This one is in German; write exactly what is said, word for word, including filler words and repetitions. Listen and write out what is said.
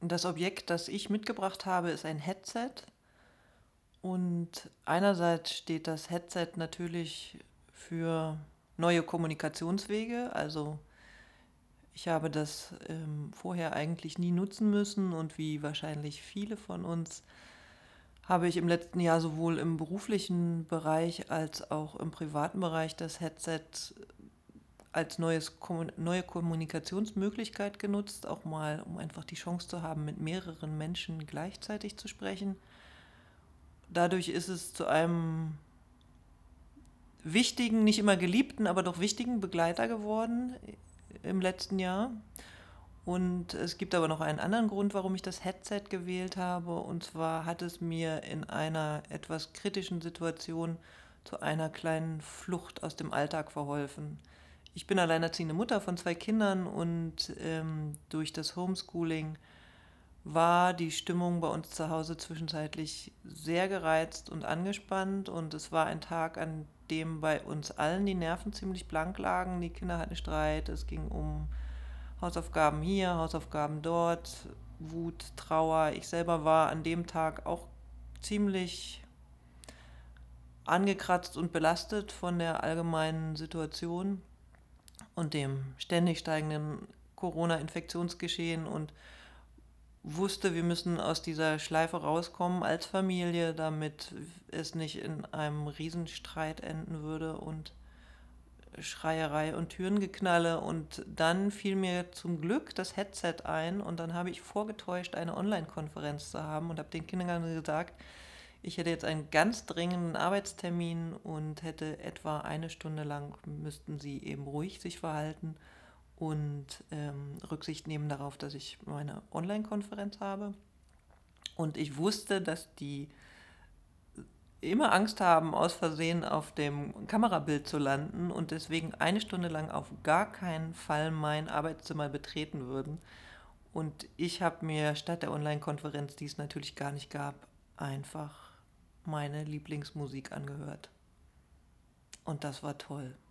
Das Objekt, das ich mitgebracht habe, ist ein Headset. Und einerseits steht das Headset natürlich für neue Kommunikationswege. Also ich habe das ähm, vorher eigentlich nie nutzen müssen und wie wahrscheinlich viele von uns habe ich im letzten Jahr sowohl im beruflichen Bereich als auch im privaten Bereich das Headset als neues, neue Kommunikationsmöglichkeit genutzt, auch mal, um einfach die Chance zu haben, mit mehreren Menschen gleichzeitig zu sprechen. Dadurch ist es zu einem wichtigen, nicht immer geliebten, aber doch wichtigen Begleiter geworden im letzten Jahr. Und es gibt aber noch einen anderen Grund, warum ich das Headset gewählt habe. Und zwar hat es mir in einer etwas kritischen Situation zu einer kleinen Flucht aus dem Alltag verholfen. Ich bin alleinerziehende Mutter von zwei Kindern und ähm, durch das Homeschooling war die Stimmung bei uns zu Hause zwischenzeitlich sehr gereizt und angespannt und es war ein Tag, an dem bei uns allen die Nerven ziemlich blank lagen. Die Kinder hatten Streit, es ging um Hausaufgaben hier, Hausaufgaben dort, Wut, Trauer. Ich selber war an dem Tag auch ziemlich angekratzt und belastet von der allgemeinen Situation und dem ständig steigenden Corona-Infektionsgeschehen und wusste, wir müssen aus dieser Schleife rauskommen als Familie, damit es nicht in einem Riesenstreit enden würde und Schreierei und Türengeknalle. Und dann fiel mir zum Glück das Headset ein und dann habe ich vorgetäuscht, eine Online-Konferenz zu haben und habe den Kindern gesagt, ich hätte jetzt einen ganz dringenden Arbeitstermin und hätte etwa eine Stunde lang, müssten sie eben ruhig sich verhalten und ähm, Rücksicht nehmen darauf, dass ich meine Online-Konferenz habe. Und ich wusste, dass die immer Angst haben, aus Versehen auf dem Kamerabild zu landen und deswegen eine Stunde lang auf gar keinen Fall mein Arbeitszimmer betreten würden. Und ich habe mir statt der Online-Konferenz, die es natürlich gar nicht gab, einfach meine Lieblingsmusik angehört. Und das war toll.